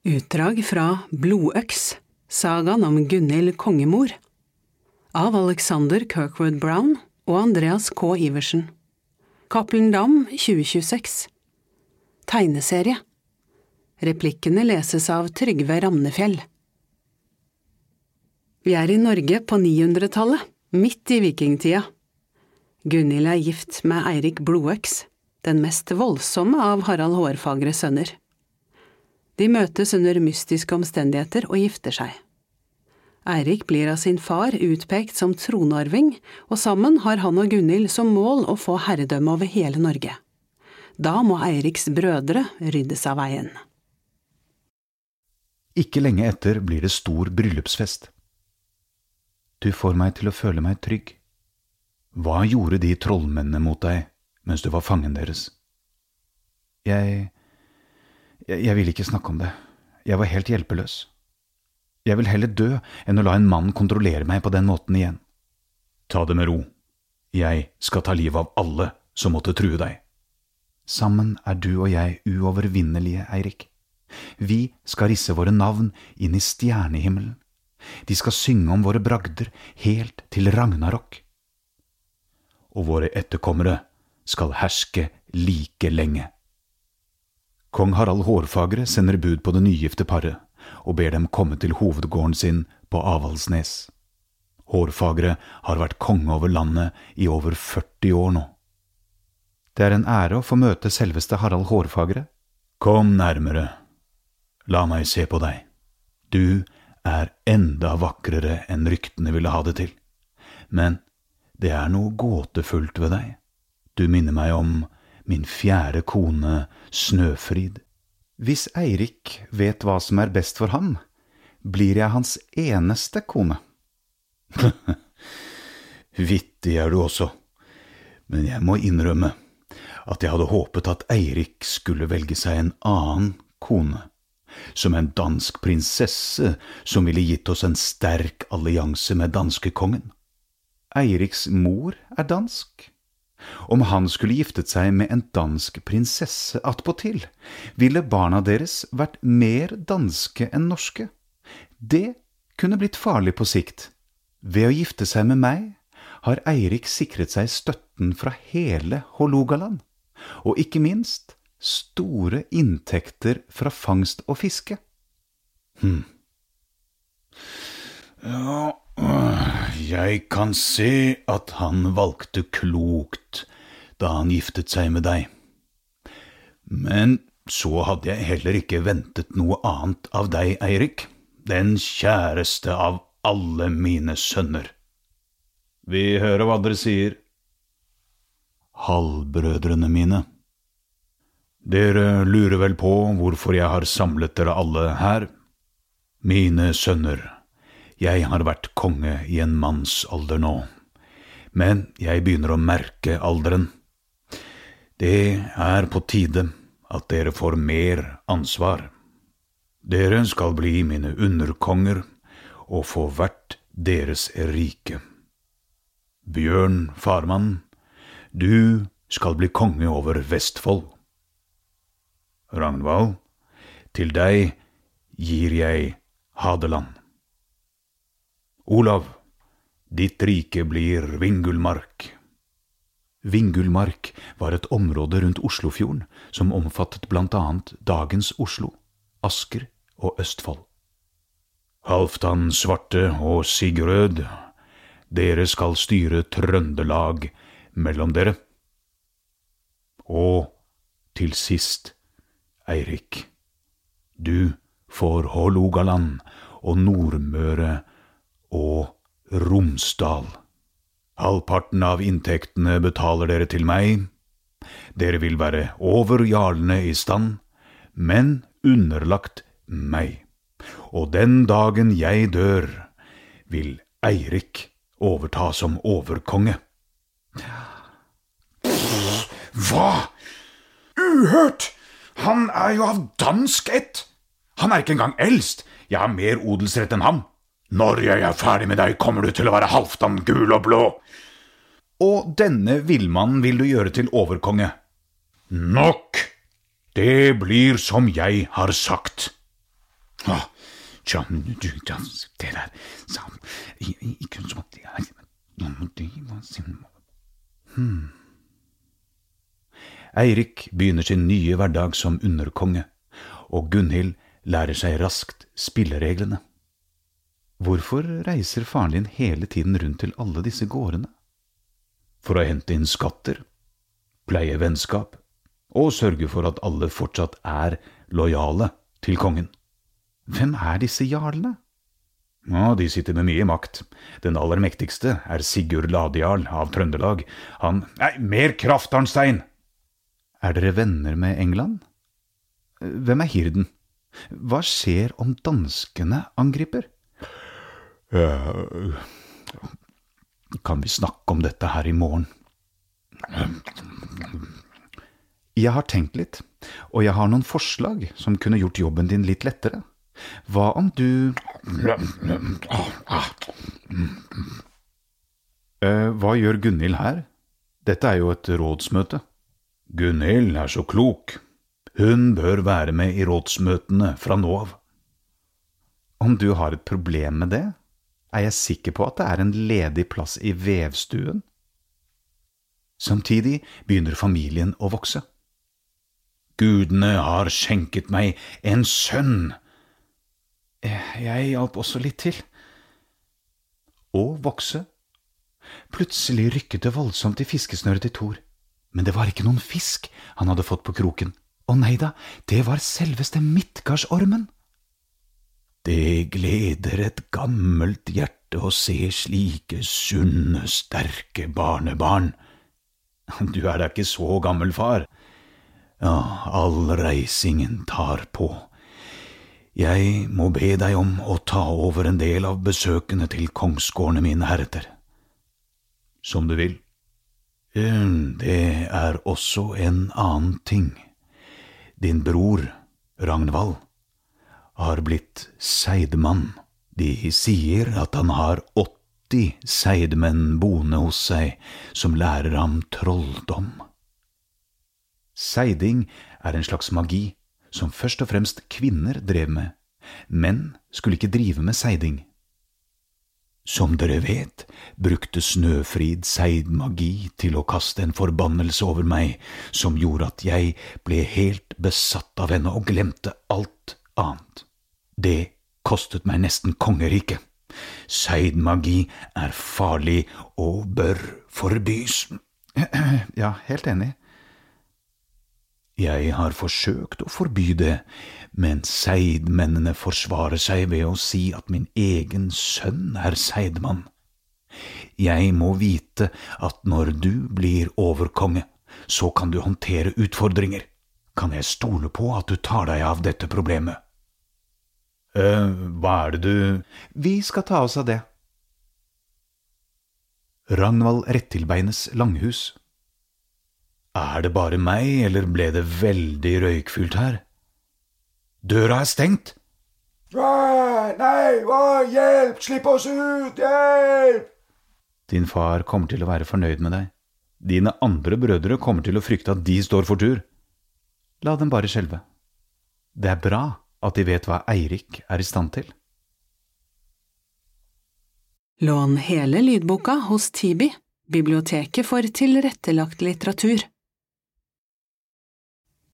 Utdrag fra Blodøks, sagaen om Gunhild Kongemor, av Alexander Kirkwood Brown og Andreas K. Iversen. Cappelen Dam 2026. Tegneserie. Replikkene leses av Trygve Ramnefjell. Vi i Norge på 900-tallet, midt i vikingtida. Gunhild gift med Eirik Blodøks, den mest voldsomme av Harald Hårfagre sønner. De møtes under mystiske omstendigheter og gifter seg. Eirik blir av sin far utpekt som tronarving, og sammen har han og Gunhild som mål å få herredømme over hele Norge. Da må Eiriks brødre ryddes av veien. Ikke lenge etter blir det stor bryllupsfest. Du får meg til å føle meg trygg. Hva gjorde de trollmennene mot deg mens du var fangen deres? Jeg vil ikke snakke om det. Jeg var helt hjelpeløs. Jeg vil heller dø enn å la en mann kontrollere meg på den måten igjen. Ta det med ro. Jeg skal ta livet av alle som måtte true deg. Sammen du og jeg uovervinnelige, Eirik. Vi skal risse våre navn inn i stjernehimmelen. De skal synge om våre bragder helt til Ragnarok. Og våre etterkommere skal herske like lenge. Kong Harald Hårfagre sender bud på det nygifte paret, og ber dem komme til hovedgården sin på Avaldsnes. Hårfagre har vært konge over landet i over 40 år nå. Det en ære å få møte selveste Harald Hårfagre. Kom nærmere. La meg se på deg. Du enda vakrere enn ryktene ville ha det til. Men det noe gåtefullt ved deg. Du minner meg om min 4. kone, Snøfrid. Hvis Eirik vet hva som best for ham, blir jeg hans eneste kone. Vittig du også, men jeg må innrømme at jeg hadde håpet at Eirik skulle velge seg en annen kone, som en dansk prinsesse som ville gitt oss en sterk allianse med danskekongen. Eiriks mor dansk. Om han skulle giftet seg med en dansk prinsesse attpåtil, ville barna deres vært mer danske enn norske. Det kunne blitt farlig på sikt. Ved å gifte seg med meg har Eirik sikret seg støtten fra hele Hålogaland, og ikke minst store inntekter fra fangst og fiske. Ja, jeg kan se at han valgte klokt da han giftet seg med deg. Men så hadde jeg heller ikke ventet noe annet av deg, Eirik, den kjæreste av alle mine sønner. Vi hører hva dere sier. Halvbrødrene mine. Dere lurer vel på hvorfor jeg har samlet dere alle her? Mine sønner, jeg har vært konge i en mannsalder nå, men jeg begynner å merke alderen. Det på tide at dere får mer ansvar. Dere skal bli mine underkonger og få hvert deres rike. Bjørn Farmann, du skal bli konge over Vestfold. Ragnvald, til deg gir jeg Hadeland. Olav, ditt rike blir Vingulmark. Vingulmark var et område rundt Oslofjorden som omfattet blant annet dagens Oslo, Asker og Østfold. Halvdan Svarte og Sigurd, dere skal styre Trøndelag mellom dere. Og til sist, Eirik, du får Hålogaland og Nordmøre og Romsdal. Halvparten av inntektene betaler dere til meg. Dere vil være over jarlene i stand, men underlagt meg. Og den dagen jeg dør, vil Eirik overta som overkonge. Hva? Uhørt! Han jo av dansk ett. Han ikke engang eldst. Jeg har mer odelsrett enn ham. Når jeg ferdig med deg, kommer du til å være Halvdan gul og blå. Og denne villmannen vil du gjøre til overkonge. Nok! Det blir som jeg har sagt. Det der, ikke sånn at Eirik begynner sin nye hverdag som underkonge, og Gunhild lærer seg raskt spillereglene. Hvorfor reiser faren din hele tiden rundt til alle disse gårdene? For å hente inn skatter, pleie vennskap, og sørge for at alle fortsatt lojale til kongen. Hvem disse jarlene? De sitter med mye makt. Den aller mektigste Sigurd Ladial av Trøndelag. Mer kraft, Arnstein! Dere venner med England? Hvem hirden? Hva skjer om danskene angriper? Kan vi snakke om dette her i morgen? Jeg har tenkt litt, og jeg har noen forslag som kunne gjort jobben din litt lettere. Hva om du... Hva gjør Gunhild her? Dette jo et rådsmøte. Gunhild så klok. Hun bør være med i rådsmøtene fra nå av. Om du har et problem med det, jeg sikker på at det en ledig plass i vevstuen. Samtidig begynner familien å vokse. Gudene har skjenket meg en sønn. Jeg hjalp også litt til. Å vokse. Plutselig rykket det voldsomt i fiskesnøret til Thor. Men det var ikke noen fisk han hadde fått på kroken. Å neida, det var selveste Midtgardsormen. Det gleder et gammelt hjerte å se slike sunne, sterke barnebarn. Du da ikke så gammel, far. All reisingen tar på. Jeg må be deg om å ta over en del av besøkene til kongsgårdene mine heretter. Som du vil. Det også en annen ting. Din bror, Ragnvald, har blitt seidmann. De sier at han har 80 seidmenn boende hos seg som lærer ham trolldom. Seiding en slags magi som først og fremst kvinner drev med. Menn skulle ikke drive med seiding. Som dere vet, brukte Snøfrid seidmagi til å kaste en forbannelse over meg, som gjorde at jeg ble helt besatt av henne og glemte alt annet. Det kostet meg nesten kongeriket. Seidmagi farlig og bør forbys. Ja, helt enig. Jeg har forsøkt å forby det, men seidmennene forsvarer seg ved å si at min egen sønn seidmann. Jeg må vite at når du blir overkonge, så kan du håndtere utfordringer. Kan jeg stole på at du tar deg av dette problemet? Hva det du... Vi skal ta oss av det. Ragnvald Rettilbeines langhus. Det bare meg, eller ble det veldig røykfylt her? Døra stengt. Nei, hjelp, slipp oss ut, hjelp! Din far kommer til å være fornøyd med deg. Dine andre brødre kommer til å frykte at de står for tur. La dem bare skjelve. Det bra at de vet hva Eirik i stand til. Lån hele lydboka hos Tibi, biblioteket for tilrettelagt litteratur.